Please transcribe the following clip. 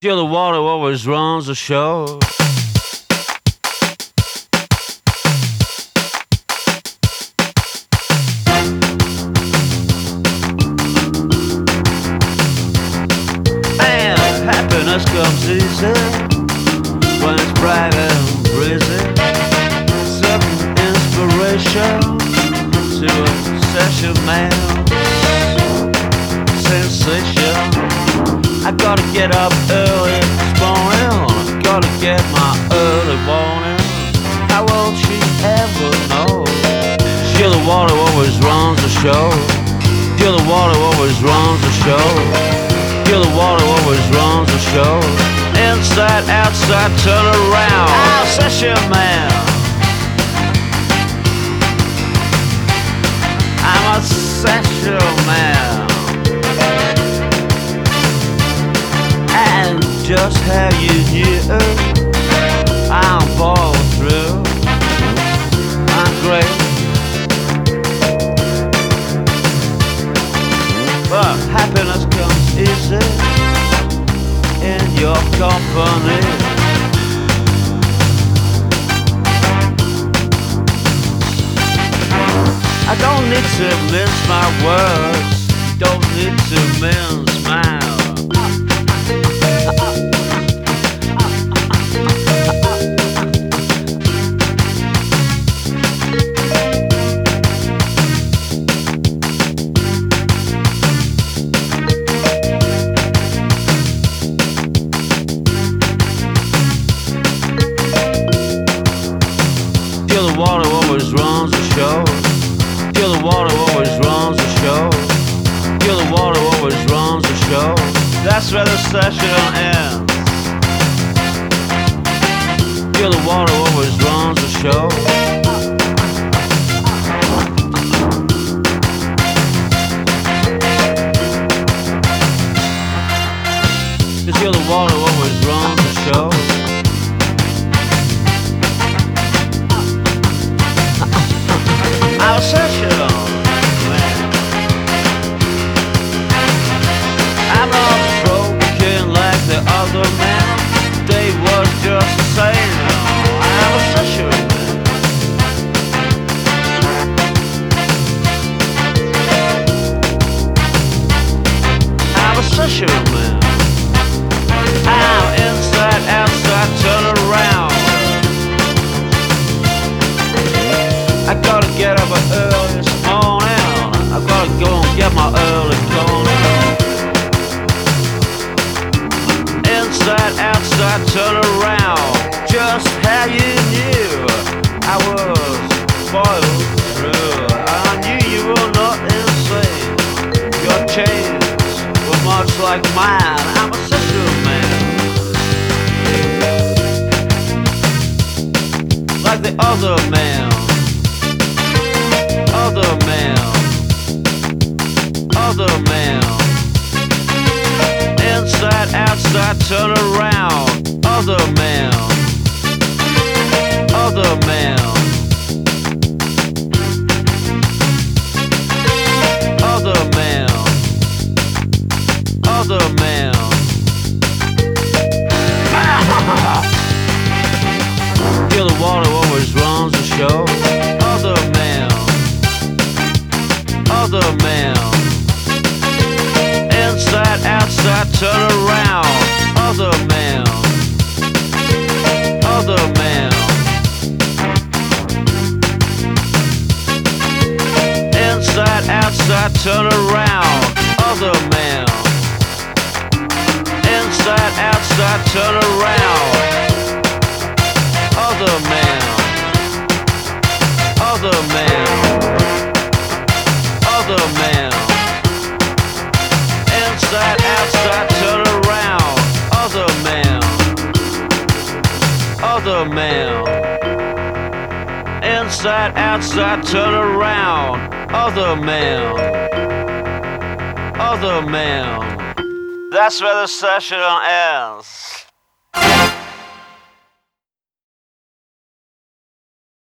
You're the one who always runs the show. And happiness comes easy when it's bright and breezy. Sudden inspiration to a session man. Sensation. I gotta get up early this morning. Gotta get my early warning. How will she ever know? You're the one who always runs the show. You're the one who always runs the show. You're the one who always runs the show. Inside, outside, turn around. I'll session man. I'm a session man. And just how you knew I'm following through. I'm great, but happiness comes easy in your company. I don't need to mince my words, don't need to mince mine. You're the one who always runs the show. You're the one who always runs the show. You're the one who always runs the show. That's where the session ends. You're the one who always runs the show. 'Cause you're the one who always runs the show. I'll session man. I'm not broken like the other man. They was just the same. I'm a session man. I'm a session man. I'm inside, outside, turn around. I gotta get up early this morning. I gotta go and get my early calling. Inside, outside, turn around. Just how you knew I was spoiled through. I knew you were not insane. Your chains were much like mine. I'm a sexual man, like the other man. Other man, other man. Inside, outside, turn around. Other man, other man. Other man, other man. You're the one who always runs the show. Other man. Other man. Inside, outside, turn around. Other man. Other man. Inside, outside, turn around. Other man. Inside, outside, turn around. Other man. Other man. Other man. Inside, outside, turn around. Other man. Other man. Inside, outside, turn around. Other man. Other man. That's where the session ends.